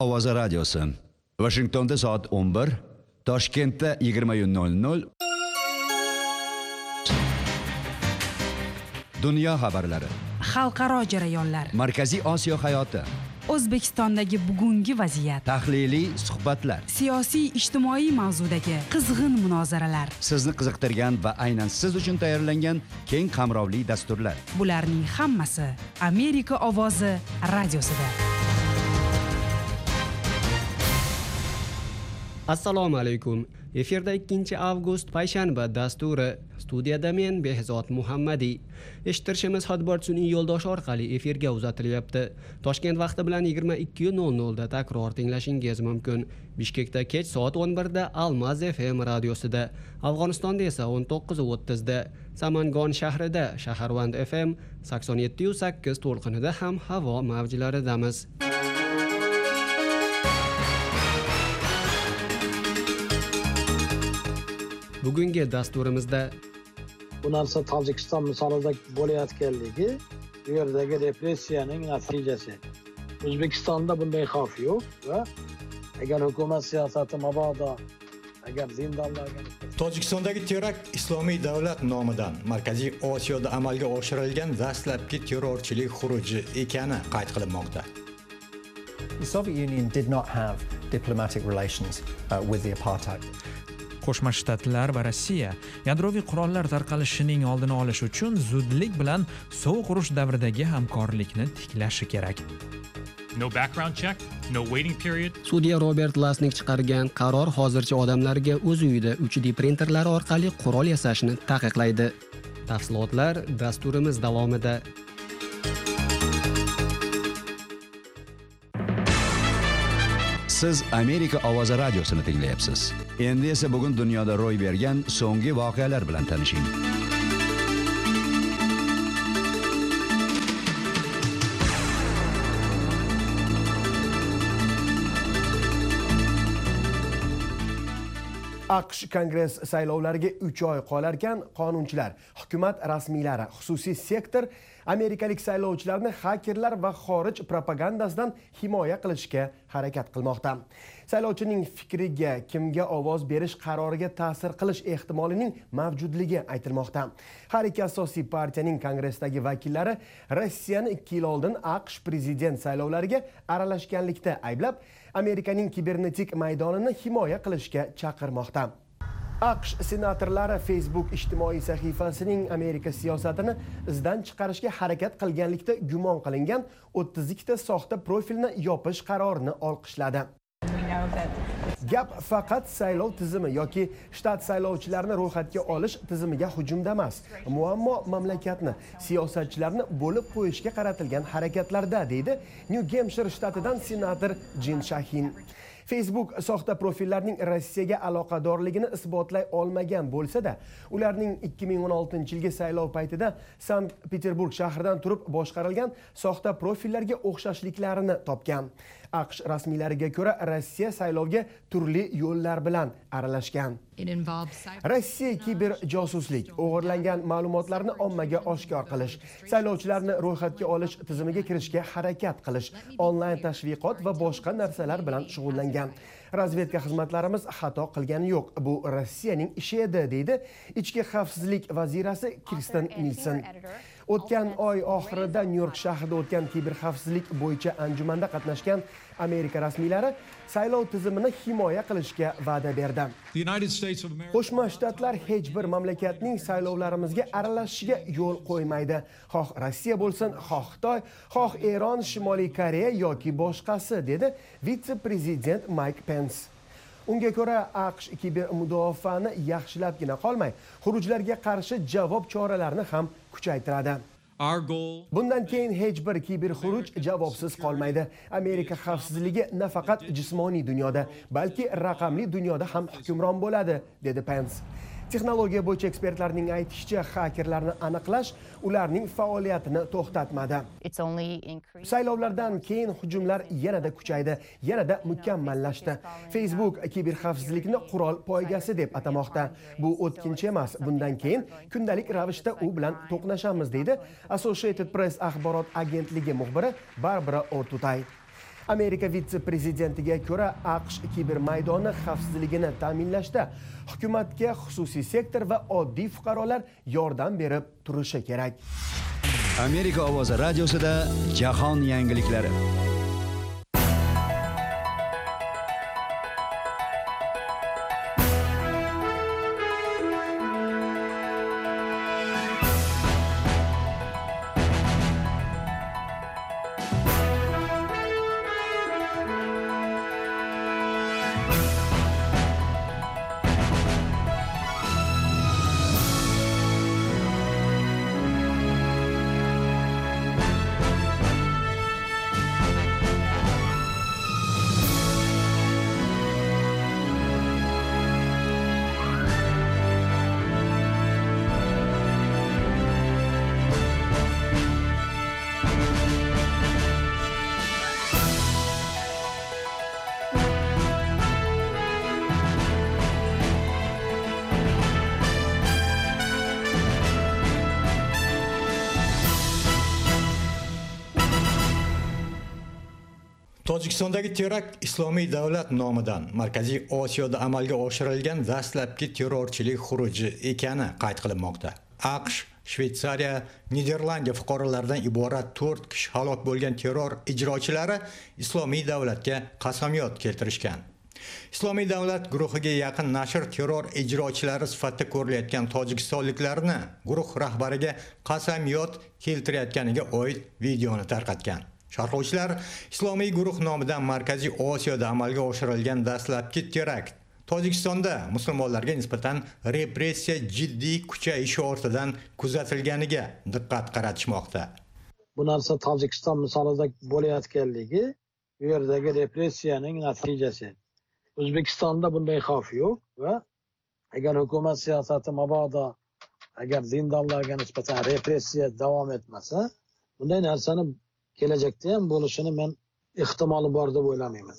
Ovoza radiosi. Washingtonda soat 11, Toshkentda 20:00. Dunyo xabarlari. Xalqaro jarayonlar. Markaziy Osiyo hayoti. O'zbekistondagi bugungi vaziyat. Tahliliy suhbatlar. Siyosiy, ijtimoiy mavzudagi qizg'in munozaralar. Sizni qiziqtirgan va aynan siz uchun tayyorlangan keng qamrovli dasturlar. Bularning hammasi Amerika ovozi radiosida. Assalomu alaykum. Efirda 2 avgust payshanba dasturi. Studiyada men Behzod Muhammadi. Eshittirishimiz Hotbird sun'iy yo'ldosh orqali efirga uzatilyapti. Toshkent vaqti bilan 22:00 da takror tinglashingiz mumkin. Bishkekda kech soat 11 da Almaz FM radiosida, Afg'onistonda esa 19:30 da, Samangon shahrida Shaharvand FM 87.8 to'lqinida ham havo mavjlaridamiz. Bugungi dasturimizda bu narsa Tojikiston misolida bo'layotganligi, bu yerdagi repressiyaning natijasi. O'zbekistonda bunday xavf yo'q va agar hukumat siyosati mabodo agar zindonlarga Tojikistondagi terakt Islomiy davlat nomidan Markaziy Osiyoda amalga oshirilgan dastlabki terrorchilik xuruji ekani qayd qilinmoqda. The Soviet Union did not have diplomatic relations with the apartheid. Qo'shma Shtatlar va Rossiya yadroviy qurollar tarqalishining oldini olish uchun zudlik bilan sovuq urush davridagi hamkorlikni tiklashi kerak. No background check, no waiting period. Sudya Robert Lasnik chiqargan qaror hozircha odamlarga o'z uyida 3D printerlar orqali qurol yasashni taqiqlaydi. Tafsilotlar dasturimiz davomida. Siz Amerika ovozi radiosini tinglayapsiz. Endi esa bugun dunyoda ro'y bergan so'nggi voqealar bilan tanishing. AQSh Kongress saylovlariga 3 oy qolarkan, qonunchilar, hukumat rasmiylari, xususiy sektor amerikalik saylovchilarni xakerlar va xorij propagandasidan himoya qilishga harakat qilmoqda. Saylovchining fikriga, kimga ovoz berish qaroriga ta'sir qilish ehtimolining mavjudligi aytilmoqda. Har ikki asosiy partiyaning kongressdagi vakillari Rossiyani 2 yil oldin AQSh prezident saylovlariga aralashganlikda ayblab, Amerikaning kibernetik maydonini himoya qilishga chaqirmoqda. AQSh senatorlari Facebook ijtimoiy sahifasining Amerika siyosatini izdan chiqarishga harakat qilganlikda gumon qilingan 32 ta soxta profilni yopish qarorini olqishladi. Gap faqat saylov tizimi yoki shtat saylovchilarini ro'yxatga olish tizimiga hujumda emas. Muammo mamlakatni, siyosatchilarni bo'lib qo'yishga qaratilgan harakatlarda, deydi New Hampshire shtatidan senator Jin Shahin. Facebook soxta profillarning Rossiyaga aloqadorligini isbotlay olmagan bo'lsa-da, ularning 2016-yilgi saylov paytida Sankt-Peterburg shahridan turib boshqarilgan soxta profillarga o'xshashliklarini topgan. AQSh rasmiylariga ko'ra, Rossiya saylovga turli yo'llar bilan aralashgan. Rossiya kiber josuslik, o'g'irlangan ma'lumotlarni ommaga oshkor qilish, saylovchilarni ro'yxatga olish tizimiga kirishga harakat qilish, onlayn tashviqot va boshqa narsalar bilan shug'ullangan. Razvedka xizmatlarimiz xato qilgani yo'q. Bu Rossiyaning ishi edi, deydi ichki xavfsizlik vazirasi Kirsten Nilsen. O'tgan oy oxirida Nyu-York shahrida o'tgan kiberxavfsizlik bo'yicha anjumanda qatnashgan Amerika rasmiylari saylov tizimini himoya qilishga va'da berdi. Qo'shma Shtatlar hech bir mamlakatning saylovlarimizga aralashishiga yo'l qo'ymaydi. Xoh Rossiya bo'lsin, xoh Xitoy, xoh Eron, Shimoliy Koreya yoki boshqasi, dedi vitse-prezident Mike Pence. Unga ko'ra, AQSh kiber mudofaani yaxshilabgina qolmay, xurujlarga qarshi javob choralarini ham kuchaytiradi. Bundan keyin hech bir kiber xuruj javobsiz qolmaydi. Amerika xavfsizligi nafaqat jismoniy dunyoda, balki raqamli dunyoda ham hukmron bo'ladi, dedi Pence. Texnologiya bo'yicha ekspertlarning aytishicha, xakerlarni aniqlash ularning faoliyatini to'xtatmadi. Saylovlardan keyin hujumlar yanada kuchaydi, yanada mukammallashdi. Facebook kiberxavfsizlikni qurol poygasi deb atamoqda. Bu o'tkinchi emas. Bundan keyin kundalik ravishda u bilan to'qnashamiz, deydi Associated Press axborot agentligi muxbiri Barbara Ortutay. Amerika vitse-prezidentiga ko'ra, AQSh kiber maydoni xavfsizligini ta'minlashda hukumatga xususiy sektor va oddiy fuqarolar yordam berib turishi kerak. Amerika ovozi radiosida jahon yangiliklari. Tojikistondagi terakt Islomiy davlat nomidan Markaziy Osiyoda amalga oshirilgan dastlabki terrorchilik xuruji ekani qayd qilinmoqda. AQSh, Shveysariya, Niderlandiya fuqarolaridan iborat 4 kishi halok bo'lgan terror ijrochilari Islomiy davlatga qasamyod keltirishgan. Islomiy davlat guruhiga yaqin nashr terror ijrochilari sifatida ko'rilayotgan tojikistonliklarni guruh rahbariga qasamyod keltirayotganiga oid videoni tarqatgan. Sharhlovchilar Islomiy guruh nomidan Markaziy Osiyoda amalga oshirilgan dastlabki terakt Tojikistonda musulmonlarga nisbatan repressiya jiddiy kuchayishi ortidan kuzatilganiga diqqat qaratishmoqda. Bu narsa Tojikiston misolida bo'layotganligi bu yerdagi repressiyaning natijasi. O'zbekistonda bunday xavf yo'q va agar hukumat siyosati mabodo agar dindorlarga nisbatan repressiya davom etmasa, bunday narsani kelajakda ham bo'lishini men ehtimoli bor deb o'ylamayman.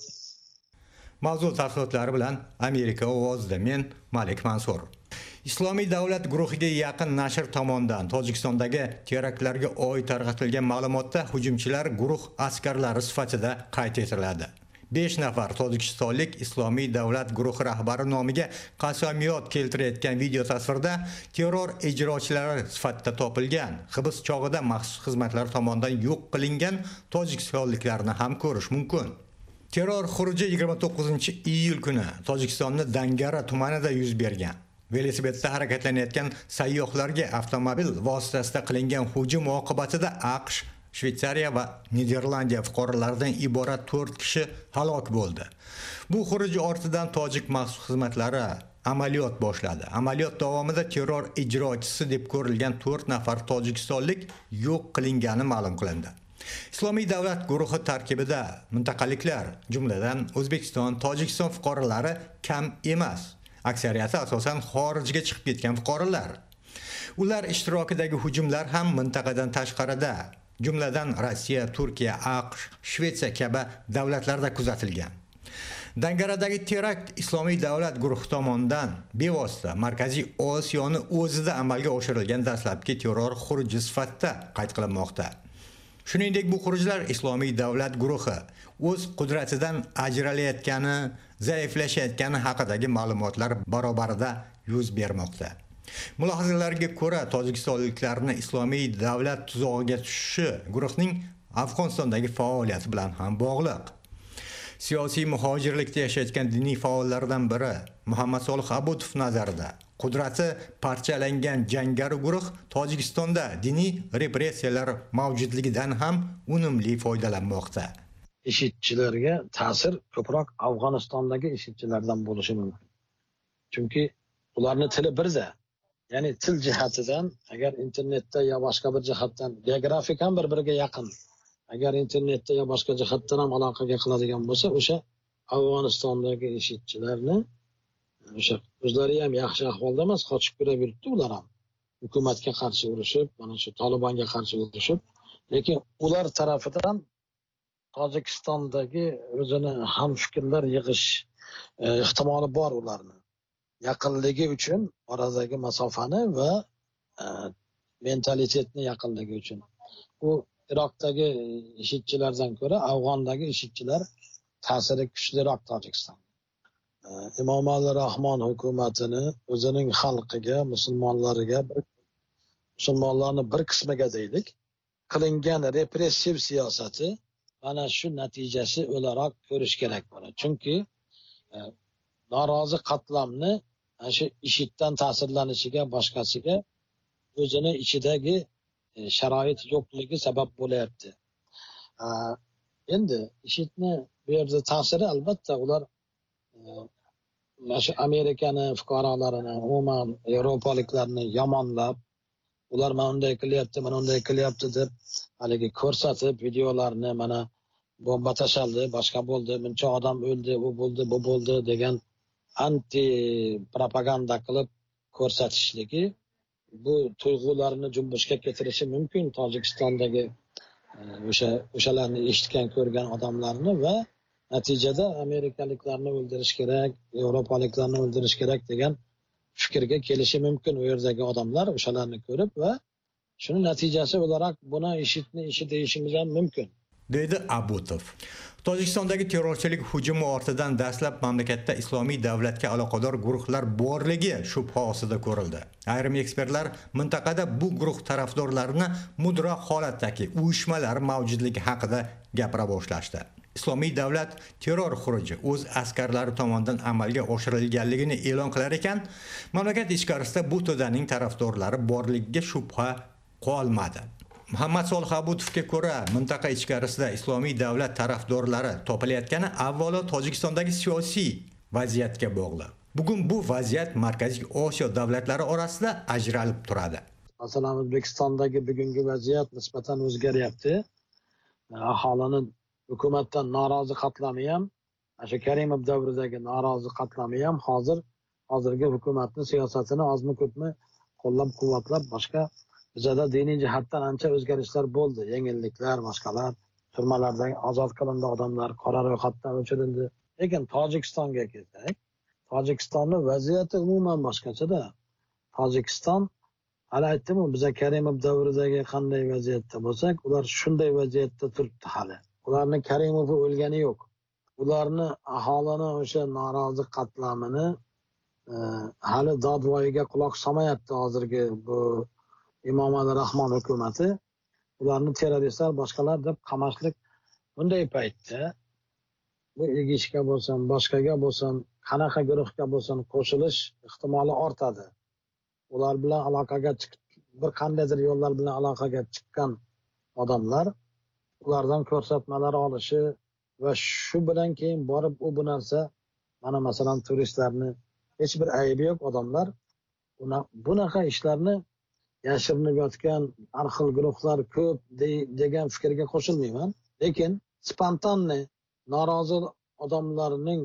Mavzu tafsilotlari bilan Amerika ovozida men Malik Mansur. Islomiy davlat guruhiga yaqin nashr tomonidan Tojikistondagi teraktlarga oid tarqatilgan ma'lumotda hujumchilar guruh askarlari sifatida qayd etiladi. 5 nafar tojikistonlik Islomiy davlat guruhi rahbari nomiga qasamyod keltirayotgan video tasvirda terror ijrochilari sifatida topilgan, hibs chog'ida maxsus xizmatlar tomonidan yo'q qilingan tojikistonliklarni ham ko'rish mumkin. Terror xuruji 29-iyul kuni Tojikistonning Dangara tumanida yuz bergan. Velosipedda harakatlanayotgan sayyohlarga avtomobil vositasida qilingan hujum oqibatida AQSh, Shveysariya va Niderlandiya fuqarolaridan iborat 4 kishi halok bo'ldi. Bu xuruj ortidan tojik maxsus xizmatlari amaliyot boshladi. Amaliyot davomida terror ijrochisi deb ko'rilgan 4 nafar tojikistonlik yo'q qilingani ma'lum qilindi. Islomiy davlat guruhi tarkibida mintaqaliklar, jumladan O'zbekiston, Tojikiston fuqarolari kam emas. Aksariyati asosan xorijga chiqib ketgan fuqarolar. Ular ishtirokidagi hujumlar ham mintaqadan tashqarida, jumladan Rossiya, Turkiya, AQSh, Shvetsiya kabi davlatlarda kuzatilgan. Dangaradagi terakt Islomiy davlat guruhi tomonidan bevosita Markaziy Osiyoni o'zida amalga oshirilgan dastlabki terror xuruji sifatida qayd qilinmoqda. Shuningdek, bu xurujlar Islomiy davlat guruhi o'z qudratidan ajralayotgani, zaiflashayotgani haqidagi ma'lumotlar barobarida yuz bermoqda. Mulohazalarga ko'ra, tojikistonliklarning Islomiy davlat tuzog'iga tushishi guruhning Afg'onistondagi faoliyati bilan ham bog'liq. Siyosiy muhojirlikda yashayotgan diniy faollardan biri Muhammad Solih Abudov nazarida qudrati parchalangan jangari guruh Tojikistonda diniy repressiyalar mavjudligidan ham unumli foydalanmoqda. IShIDchilarga ta'sir ko'proq Afg'onistondagi IShIDchilardan bo'lishi mumkin. Chunki ularning tili birza. Ya'ni til jihatidan agar internetda yo boshqa bir jihatdan geografik ham bir-biriga yaqin. Agar internetda yo boshqa jihatdan ham aloqaga qiladigan bo'lsa, o'sha Afg'onistondagi IShIDchilarni o'sha o'zlari ham yaxshi ahvolda emas, qochib kira yuribdi ular ham. Hukumatga qarshi urushib, mana shu Tolibonga qarshi urushib, lekin ular tarafidan Tojikistondagi o'zini hamfikrlar yig'ish ehtimoli bor ularni. Yaqinligi uchun oradagi masofani va mentalitetni yaqinligi uchun. U Iroqdagi IShIDchilardan ko'ra Afg'ondagi IShIDchilar ta'siri kuchliroq Tojikiston. Emomali Rahmon hukumatini o'zining xalqiga, musulmonlarning bir qismiga deylik, qilingan repressiv siyosati mana shu natijasi o'laroq ko'rish kerak buni. Chunki norozi qatlamni shu IShIDdan ta'sirlanishiga, boshqasiga o'zini ichidagi sharoit yo'qligi sabab bo'layapti. Endi IShIDni bu yerda ta'siri albatta ular shu Amerikani fuqarolarini, umuman Yevropaliklarni yomonlab, ular mana unday qilyapti deb haligi ko'rsatib videolarni mana bomba tashaldi, boshqa bo'ldi, buncha odam o'ldi, u bo'ldi, bu bo'ldi degan anti propaganda qilib ko'rsatishligi bu tuyg'ularni junbushga keltirishi mumkin Tojikistondagi o'shalarni eshitgan, ko'rgan odamlarni va natijada amerikaliklarni o'ldirish kerak, yevropaliklarni o'ldirish kerak degan fikrga kelishi mumkin u yerdagi odamlar o'shalarni ko'rib va shuni natijasi o'laroq buni IShIDni ishi deyishimiz ham mumkin. Deydi Abutov. Tojikistondagi terrorchilik hujumi ortidan dastlab mamlakatda islomiy davlatga aloqador guruhlar borligi shubha ostida ko'rildi. Ayrim ekspertlar mintaqada bu guruh tarafdorlarini mudroq holatdagi uyushmalar mavjudligi haqida gapira boshlashdi. Islomiy davlat terror xuruji o'z askarlari tomonidan amalga oshirilganligini e'lon qilar ekan, mamlakat ichkarisida bu to'daning tarafdorlari borligiga shubha qolmadi. Muhammad Solih Abutovga ko'ra, mintaqa ichkarisida islomiy davlat tarafdorlari topilayotgani avvalo Tojikistondagi siyosiy vaziyatga bog'liq. Bugun bu vaziyat Markaziy Osiyo davlatlari orasida ajralib turadi. Masalan, O'zbekistondagi bugungi vaziyat nisbatan o'zgaryapti. Aholini hukumatdan norozi qatlami ham, o'sha Karimov davridagi norozi qatlami ham hozirgi hukumatning siyosatini ozmi ko'pmi qo'llab-quvvatlab boshqa bizada diniy jihatdan ancha o'zgarishlar bo'ldi, yengilliklar, boshqalar, turmalardagi ozod qilindi odamlar, qora ro'yxatdan o'chirildi. Lekin Tojikistonga kelsak, Tojikistonning vaziyati umuman boshqacha-da. Tojikiston, hali aytdim-ku, biz Karimov davridagi qanday vaziyatda bo'lsak, ular shunday vaziyatda turibdi hali. Ularning Karimovi o'lgani yo'q. Ularni aholini o'sha norozi qatlamini hali dodvoyiga quloq solmayapti hozirgi bu Emomali Rahmon hukumati. Ularni terroristlar, boshqalar deb qamashlik bunday paytda bu egishga bo'lsin, boshqaga bo'lsin, qanaqa guruhga bo'lsin qo'shilish ehtimoli ortadi. Ular bilan aloqaga bir qandaydir yo'llar bilan aloqaga chiqqan odamlar ulardan ko'rsatmalar olishi va shu bilan keyin borib bu narsa mana masalan turistlarni hech bir aybi yo'q odamlar bunaqa ishlarni yashirinib yotgan har xil guruhlar ko'p degan fikrga qo'shilmayman. Lekin spontanni norozi odamlarning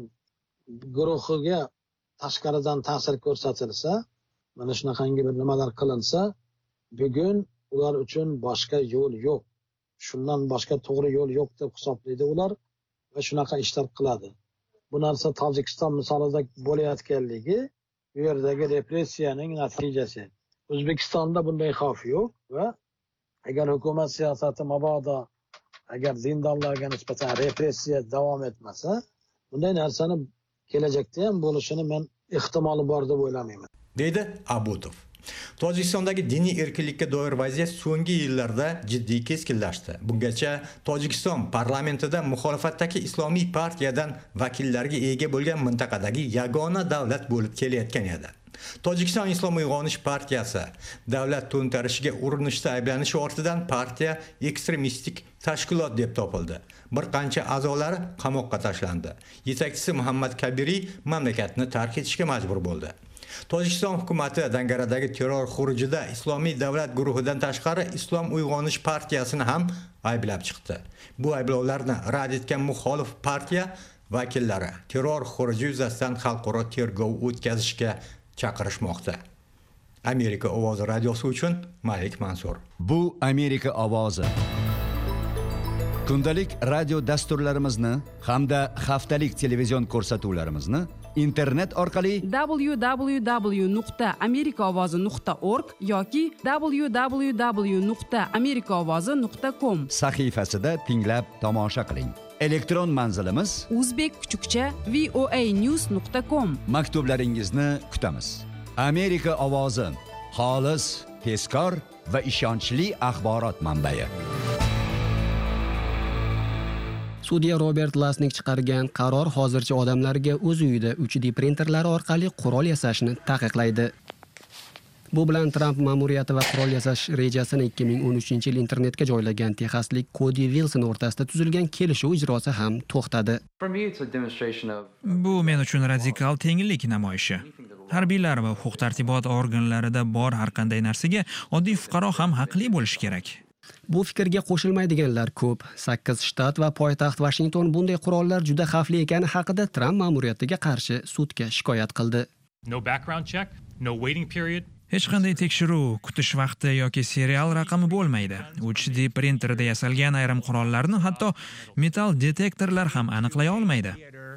guruhiga tashqaridan ta'sir ko'rsatilsa, mana shunaqangi bir nimalar qilinsa, bugun ular uchun boshqa yo'l yo'q. Shundan boshqa to'g'ri yo'l yo'q deb hisoblaydi ular va shunaqa ishlar qiladi. Bu narsa Tojikiston misolida bo'layotganligi bu yerdagi repressiyaning natijasi. O'zbekistonda bunday xavf yo'q va agar hukumat siyosati mabodo agar zindonlarga nisbatan repressiya davom etmasa, bunday narsani kelajakda ham bo'lishini men ehtimoli bor deb o'ylamayman. Deydi Abutov. Tojikistondagi diniy erkinlikka doir vaziyat so'nggi yillarda jiddiy keskinlashdi. Bungacha Tojikiston parlamentida muxolifatdagi islomiy partiyadan vakillarga ega bo'lgan mintaqadagi yagona davlat bo'lib kelayotgan edi. Tojikiston Islom uyg'onish partiyasi davlat to'ntarishiga urinishda ayblanishi ortidan partiya ekstremistik tashkilot deb topildi. Bir qancha a'zolari qamoqqa tashlandi. Yetakchisi Muhammad Kabiriy mamlakatni tark etishga majbur bo'ldi. Tojikiston hukumati Dangaradagi terror xurujida Islomiy davlat guruhidan tashqari Islom uyg'onish partiyasini ham ayblab chiqdi. Bu ayblovlarni rad etgan muxolif partiya vakillari terror xuruji yuzasidan xalqaro tergov o'tkazishga chaqirishmoqda. Amerika ovozi radiosi uchun Malik Mansur. Bu Amerika ovozi. kundalik radio dasturlarimizni hamda haftalik televizion ko'rsatuvlarimizni internet orqali www.amerikaovozi.org yoki www.amerikaovozi.com sahifasida tinglab tomosha qiling. Elektron manzilimiz uzbek_voanews.com. Maktublaringizni kutamiz. Amerika ovozi, xolis, tezkor va ishonchli axborot manbai. Sudya Robert Lasnik chiqargan qaror hozircha odamlarga o'z uyida 3D printerlari orqali qurol yasashni taqiqlaydi. Bu bilan Trump ma'muriyati va qurol yasash rejasini 2013-yil internetga joylagan texaslik Cody Wilson o'rtasida tuzilgan kelishuv ijrosi ham to'xtadi. Bu men uchun radikal tenglik namoyishi. Harbiylar va huquq-tartibot organlarida bor har qanday narsaga oddiy fuqaro ham haqli bo'lishi kerak. Bu fikrga qo'shilmaydiganlar ko'p. 8 shtat va poytaxt Washington bunday qurollar juda xavfli ekani haqida Trump ma'muriyatiga qarshi sudga shikoyat qildi. No background check, no waiting period. Hech qanday tekshiruv, kutish vaqti yoki serial raqami bo'lmaydi. 3D printerda yasalgan ayrim qurollarni hatto metal detektorlar ham aniqlay olmaydi.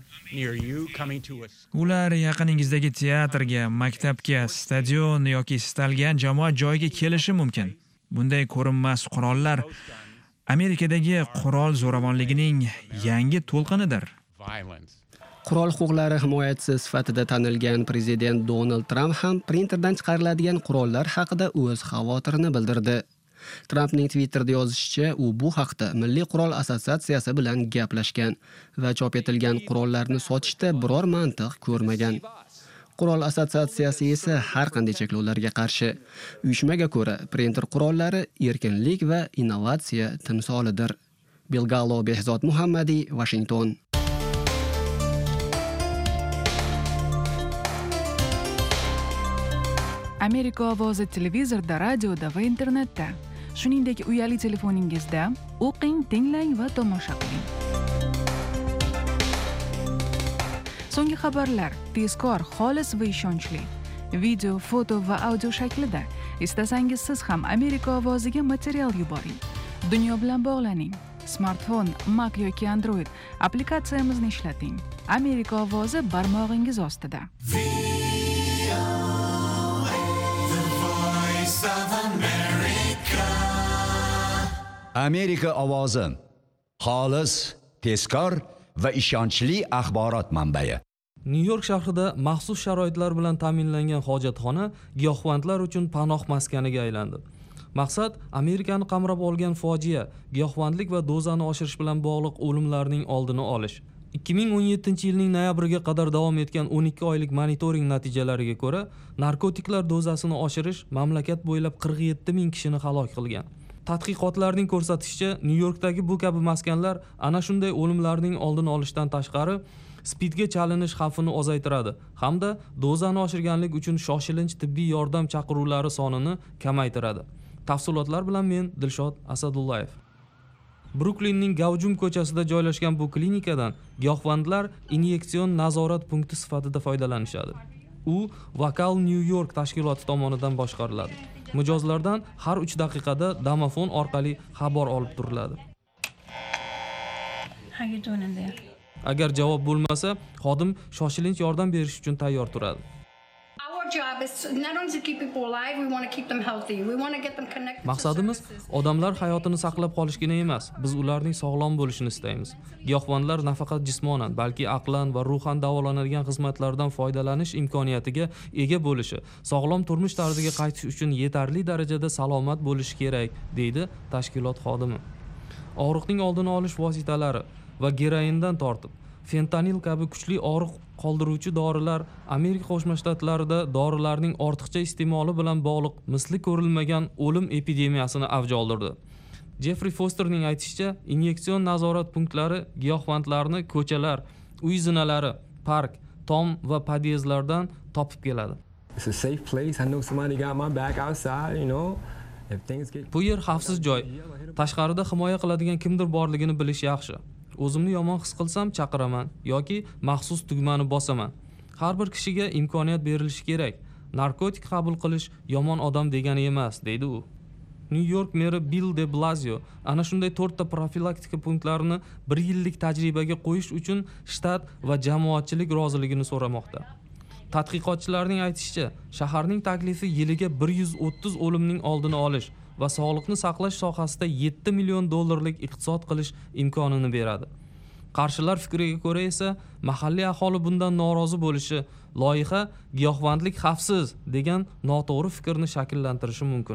Ular yaqiningizdagi teatrga, maktabga, stadion yoki istalgan jamoat joyiga kelishi mumkin. Bunday ko'rinmas qurollar Amerikadagi qurol zo'ravonligining yangi to'lqinidir. Qurol huquqlari himoyachisi sifatida tanilgan prezident Donald Trump ham printerdan chiqariladigan qurollar haqida o'z xavotirini bildirdi. Trumpning Twitterda yozishicha, u bu haqda Milliy qurol assotsiatsiyasi bilan gaplashgan va chop etilgan qurollarni sotishda biror mantiq ko'rmagan. Qurol assotsiatsiyasi esa har qanday cheklovlarga qarshi. Uyushmaga ko'ra, printer qurollari erkinlik va innovatsiya timsolidir. Bilgallo Behzod Muhammadiy, Washington. Amerika ovozi televizorda, radioda va internetda. Shuningdek, uyali telefoningizda o'qing, tinglang va tomosha qiling. So'nggi xabarlar tezkor, xolis va ishonchli. Video, foto va audio shaklida. Istasangiz siz ham Amerika ovoziga material yuboring. Dunyo bilan bog'laning. Smartfon, Mac yoki Android applikatsiyamizni ishlating. Amerika ovozi barmog'ingiz ostida. Amerika ovozi, xolis, tezkor va ishonchli axborot manbai. Nyu-York shahrida maxsus sharoitlar bilan ta'minlangan hojatxona giyohvandlar uchun panoh maskaniga aylandi. Maqsad Amerikani qamrab olgan fojia, giyohvandlik va dozani oshirish bilan bog'liq o'limlarning oldini olish. 2017-yilning noyabriga qadar davom etgan 12 oylik monitoring natijalariga ko'ra, narkotiklar dozasini oshirish mamlakat bo'ylab 47 ming kishini halok qilgan. Tadqiqotlarning ko'rsatishicha, Nyu-Yorkdagi bu kabi maskanlar ana shunday o'limlarning oldini olishdan tashqari spidga chalinish xavfini ozaytiradi hamda dozani oshirganlik uchun shoshilinch tibbiy yordam chaqiruvlari sonini kamaytiradi. Tafsilotlar bilan men Dilshod Asadullayev. Bruklinning Gavjum ko'chasida joylashgan bu klinikadan giyohvandlar inyektsion nazorat punkti sifatida foydalanishadi. U Vokal New York tashkiloti tomonidan boshqariladi. Mijozlardan har 3 daqiqada domofon orqali xabar olib turiladi. Agar javob bo'lmasa, xodim shoshilinch yordam berish uchun tayyor turadi. Maqsadimiz odamlar hayotini saqlab qolishgina emas, biz ularning sog'lom bo'lishini istaymiz. Giyohvandlar nafaqat jismonan, balki aqlan va ruhan davolanadigan xizmatlardan foydalanish imkoniyatiga ega bo'lishi, sog'lom turmush tarziga qaytish uchun yetarli darajada salomat bo'lishi kerak, deydi tashkilot xodimi. Og'riqning oldini olish vositalari va geroindan tortib fentanil kabi kuchli og'riq qoldiruvchi dorilar Amerika Qo'shma Shtatlarida dorilarning ortiqcha iste'moli bilan bog'liq misli ko'rilmagan o'lim epidemiyasini avj oldirdi. Jeffrey Fosterning aytishicha, inyektsion nazorat punktlari giyohvandlarni ko'chalar, uy zinalari, park, tom va podyezdlardan topib keladi. Bu yer xavfsiz joy. Tashqarida himoya qiladigan kimdir borligini bilish yaxshi. O'zimni yomon his qilsam chaqiraman yoki maxsus tugmani bosaman. Har bir kishiga imkoniyat berilishi kerak. Narkotik qabul qilish yomon odam degani emas, deydi u. New York meri Bill de Blasio ana shunday 4 ta profilaktika punktlarini 1 yillik tajribaga qo'yish uchun shtat va jamoatchilik roziligini so'ramoqda. Tadqiqotchilarning aytishicha, shaharning taklifi yiliga 130 o'limning oldini olish va sog'liqni saqlash sohasida 7 million dollarlik iqtisod qilish imkonini beradi. Qarshilar fikriga ko'ra esa mahalliy aholi bundan norozi bo'lishi, loyiha giyohvandlik xavfsiz degan noto'g'ri fikrni shakllantirishi mumkin.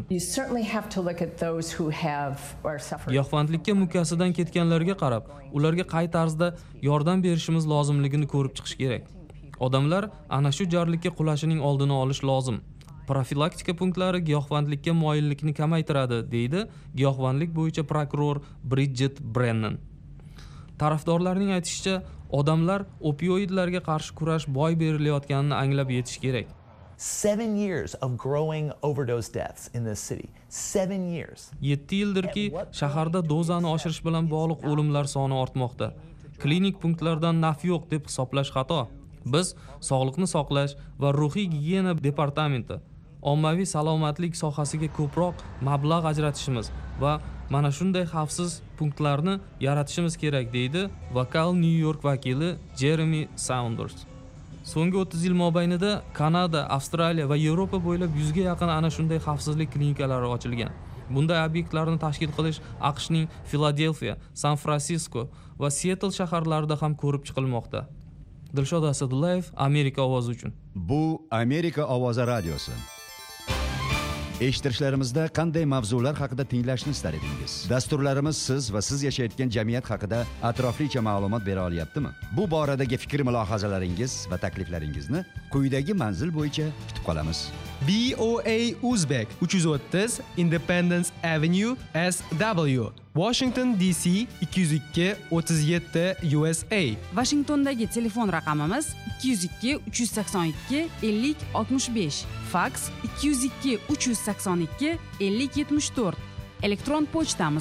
Giyohvandlikka mukkasidan ketganlarga qarab, ularga qay tarzda yordam berishimiz lozimligini ko'rib chiqish kerak. Odamlar ana shu jarlikka qulashining oldini olish lozim. Profilaktika punktlari giyohvandlikka moyillikni kamaytiradi, deydi giyohvandlik bo'yicha prokuror Bridget Brennan. Tarafdorlarning aytishicha, odamlar opioidlarga qarshi kurash boy berilayotganini anglab yetish kerak. 7 years of growing overdose deaths in this city. 7 years. 7 yildirki shaharda dozani oshirish bilan bog'liq o'limlar soni ortmoqda. Klinik punktlardan naf yo'q deb hisoblash xato. Biz sog'liqni saqlash va ruhiy gigiyena departamenti ommaviy salomatlik sohasiga ko'proq mablag' ajratishimiz va mana shunday xavfsiz punktlarni yaratishimiz kerak, deydi vokal New York vakili Jeremy Saunders. So'nggi 30 yil mobaynida Kanada, Avstraliya va Yevropa bo'ylab 100 ga yaqin ana shunday xavfsizlik klinikalari ochilgan. Bunday obyektlarni tashkil qilish AQShning Filadelfiya, San Fransisko va Seattle shaharlarida ham ko'rib chiqilmoqda. Dilshod Asadullayev, Amerika ovozi uchun. Bu Amerika ovozi radiosi. Eshittirishlarimizda qanday mavzular haqida tinglashni istar edingiz? Dasturlarimiz siz va siz yashayotgan jamiyat haqida atroflicha ma'lumot bera olyaptimi? Bu boradagi fikr mulohazalaringiz va takliflaringizni quyidagi manzil bo'yicha kutib qolamiz. BOA Uzbek 330 Independence Avenue SW, Washington DC 202 37 USA. Washingtondagi telefon raqamimiz 202 382 50 65, fax 202 382 50 74. Elektron pochtamiz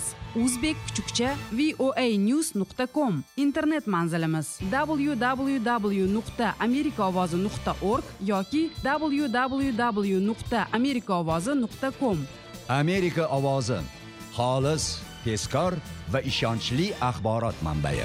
uzbek_voanews.com. Internet manzilimiz www.amerikaovozi.org yoki www.amerikaovozi.com. Amerika ovozi, xolis, tezkor va ishonchli axborot manbai.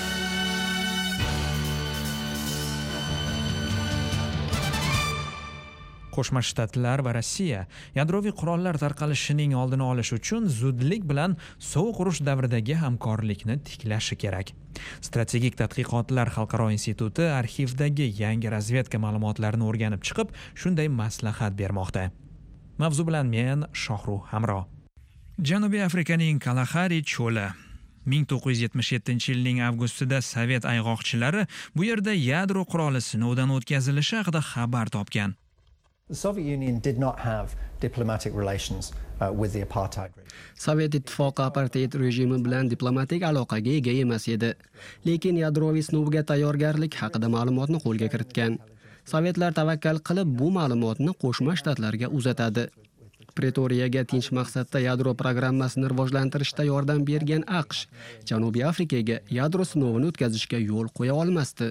Qo'shma Shtatlar va Rossiya yadroviy qurollar tarqalishining oldini olish uchun zudlik bilan sovuq urush davridagi hamkorlikni tiklashi kerak. Strategik tadqiqotlar xalqaro instituti arxivdagi yangi razvedka ma'lumotlarini o'rganib chiqib, shunday maslahat bermoqda. Mavzu bilan men Shohruh Hamro. Janubiy Afrikaning Kalahari cho'li 1977-yilning avgustida Sovet ayg'oqchilari bu yerda yadro quroli sinovdan o'tkazilishi haqida xabar topgan. The Soviet Union did not have diplomatic relations with the apartheid regime. Sovet ittifoqi apartheid rejimi bilan diplomatik aloqaga ega emas edi, lekin yadroviy sinovga tayyorgarlik haqida ma'lumotni qo'lga kiritgan. Sovetlar tavakkal qilib bu ma'lumotni Qo'shma Shtatlarga uzatadi. Pretoriyaga tinch maqsadda yadro programmasini rivojlantirishda yordam bergan AQSh Janubiy Afrikaga yadro sinovini o'tkazishga yo'l qo'ya olmasdi,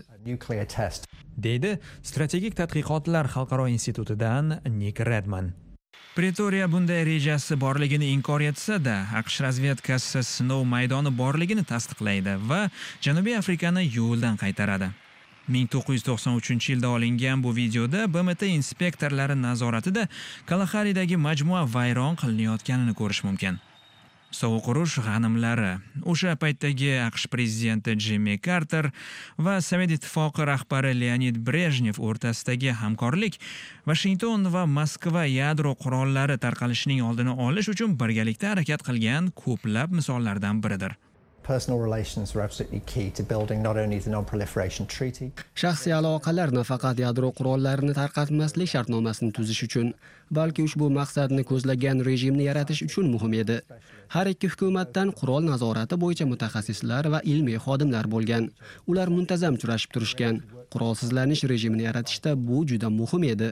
deydi strategik tadqiqotlar xalqaro institutidan Nick Redman. Pretoriya bunday rejasi borligini inkor etsa-da, AQSh razvedkasi sinov maydoni borligini tasdiqlaydi va Janubiy Afrikani yo'ldan qaytaradi. 1993-yilda olingan bu videoda BMT inspektorlari nazoratida Kalaharidagi majmua vayron qilinayotganini ko'rish mumkin. Sovuq urush g'animlari, o'sha paytdagi AQSh prezidenti Jimmy Carter va Sovet ittifoqi rahbari Leonid Brejnev o'rtasidagi hamkorlik Washington va Moskva yadro qurollari tarqalishining oldini olish uchun birgalikda harakat qilgan ko'plab misollardan biridir. Personal relations were absolutely key to building not only the non-proliferation treaty. Shaxsiy aloqalar nafaqat yadro qurollarini tarqatmaslik shartnomasini tuzish uchun, balki ushbu maqsadni ko'zlagan rejimni yaratish uchun muhim edi. Har ikki hukumatdan qurol nazorati bo'yicha mutaxassislar va ilmiy xodimlar bo'lgan. Ular muntazam uchrashib turishgan. Qurolsizlanish rejimini yaratishda bu juda muhim edi.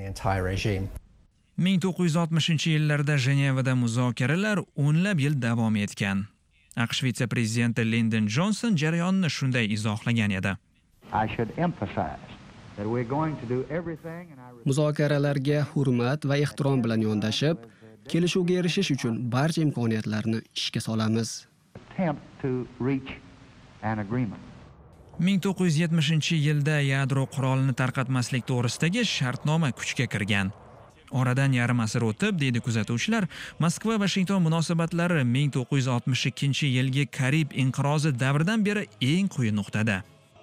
1960-yillarda Jenevada muzokaralar o'nlab yil davom etgan. AQSh vitse-prezidenti Lyndon Johnson jarayonni shunday izohlagan edi. Muzokaralarga hurmat va ehtirom bilan yondashib, kelishuvga erishish uchun barcha imkoniyatlarni ishga solamiz. 1970-yilda yadro qurolini tarqatmaslik to'g'risidagi shartnoma kuchga kirgan. Oradan yarim asr o'tib, deydi kuzatuvchilar, Moskva-Washington munosabatlari 1962-yilgi Karib inqirozi davridan beri eng quyi nuqtada.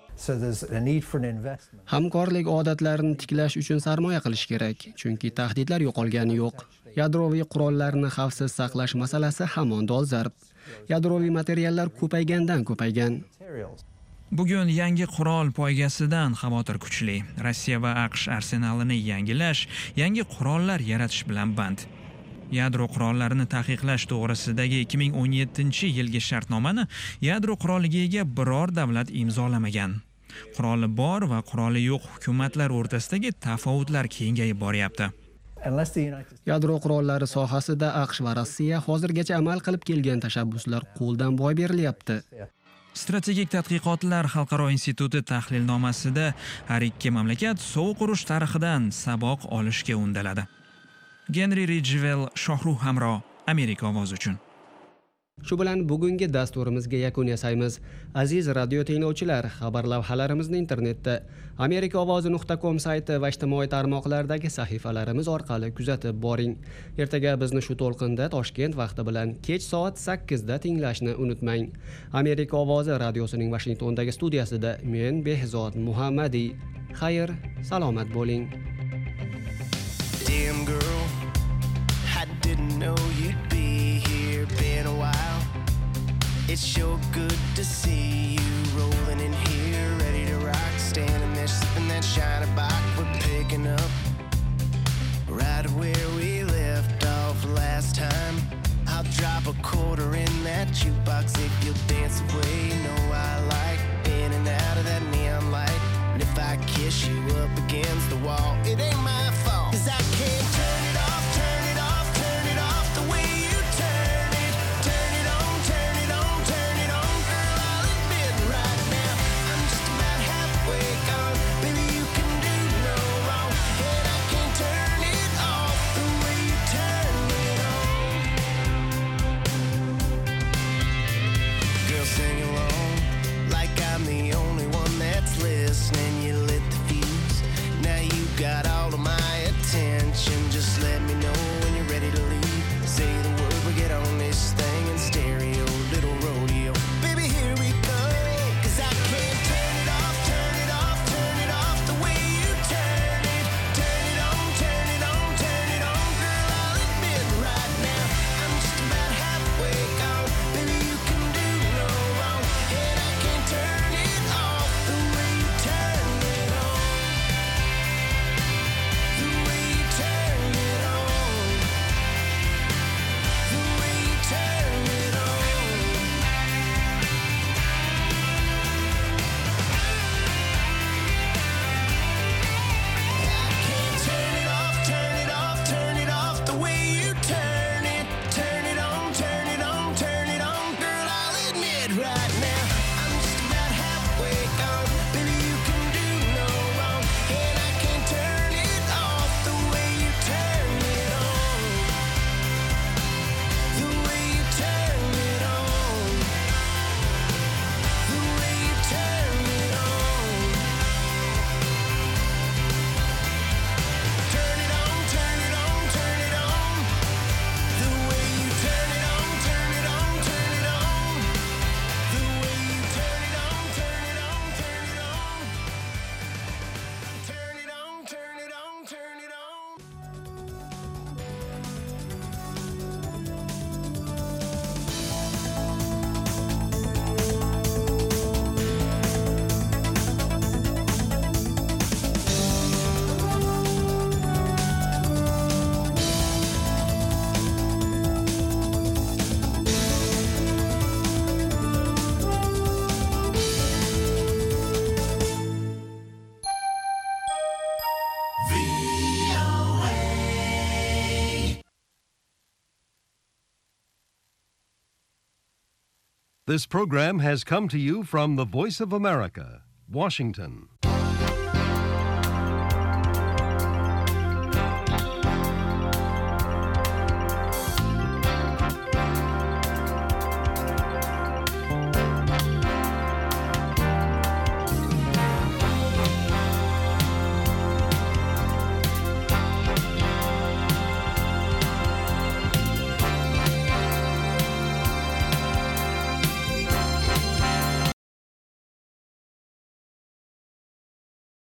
Hamkorlik odatlarini tiklash uchun sarmoya qilish kerak, chunki tahdidlar yo'qolgani yo'q. Yadroviy qurollarni xavfsiz saqlash masalasi hamon dolzarb. Yadroviy materiallar ko'paygandan ko'paygan. Bugun yangi qurol poygasidan xavotir kuchli. Rossiya va AQSh arsenalini yangilash, yangi qurollar yaratish bilan band. Yadro qurollarini taqiqlash to'g'risidagi 2017-yilgi shartnomani yadro quroliga ega biror davlat imzolamagan. Quroli bor va quroli yo'q hukumatlar o'rtasidagi tafovutlar kengayib boryapti. Yadro qurollari sohasida AQSh va Rossiya hozirgacha amal qilib kelgan tashabbuslar qo'ldan boy berilyapti. Strategik tadqiqotlar xalqaro instituti tahlilnomasida har ikki mamlakat sovuq urush tarixidan saboq olishga undaladi. Henry Ridgewell, Shohruh Hamro, Amerika ovozi uchun. Shu bilan bugungi dasturimizga yakun yasaymiz. Aziz radio tinglovchilar, xabar lavhalarimizni internetda amerikaovozi.com sayti va ijtimoiy tarmoqlardagi sahifalarimiz orqali kuzatib boring. Ertaga bizni shu to'lqinda Toshkent vaqti bilan kech soat 8 da tinglashni unutmang. Amerika ovozi radiosining Washingtondagi studiyasida men Behzod Muhammadi. Xayr, salomat bo'ling. Damn girl, I didn't know you'd be here. Been a while. It's sure good to see you rolling in here, ready to rock, standing there sipping that shiny bock. We're picking up right where we left off last time. I'll drop a quarter in that jukebox if you'll dance away. You know I like in and out of that neon light. And if I kiss you up against the wall, it ain't my fault. 'Cause I can't turn it off, turn it off, turn it off the way you turn it. Turn it on, turn it on, turn it on. Girl, I'll admit right now, I'm just about halfway gone. Baby, you can do no wrong. And I can't turn it off the way you turn it on. Girl, sing along like I'm the only one that's listening. You lit the fuse, now you got all of my attention. Just let me know when you're ready to leave. Say the word, we get on this thing in stereo, little rodeo. Baby, here we go. 'Cause I can't turn it off, turn it off, turn it off the way you turn it. Turn it on, turn it on, turn it on. Girl, I'll admit right now, I'm just about halfway gone. Baby, you can do no wrong. And I can't turn it off the way you turn it on. The way you turn it on. The way you turn it on. I can't turn it off, turn it off, turn it off the way you turn it. Turn it on, turn it on, turn it on. Girl, I'll admit right now, I'm just about halfway gone. Baby, you can do no wrong. And I can't turn it off the way you turn it on. The way you turn it on. The way you turn it on. Turn it on, turn it on, turn it on. The way you turn it on, turn it on, turn it on. The way you turn it on, turn it on, turn it on. Turn it on, turn it on, turn it on. This program has come to you from the Voice of America, Washington.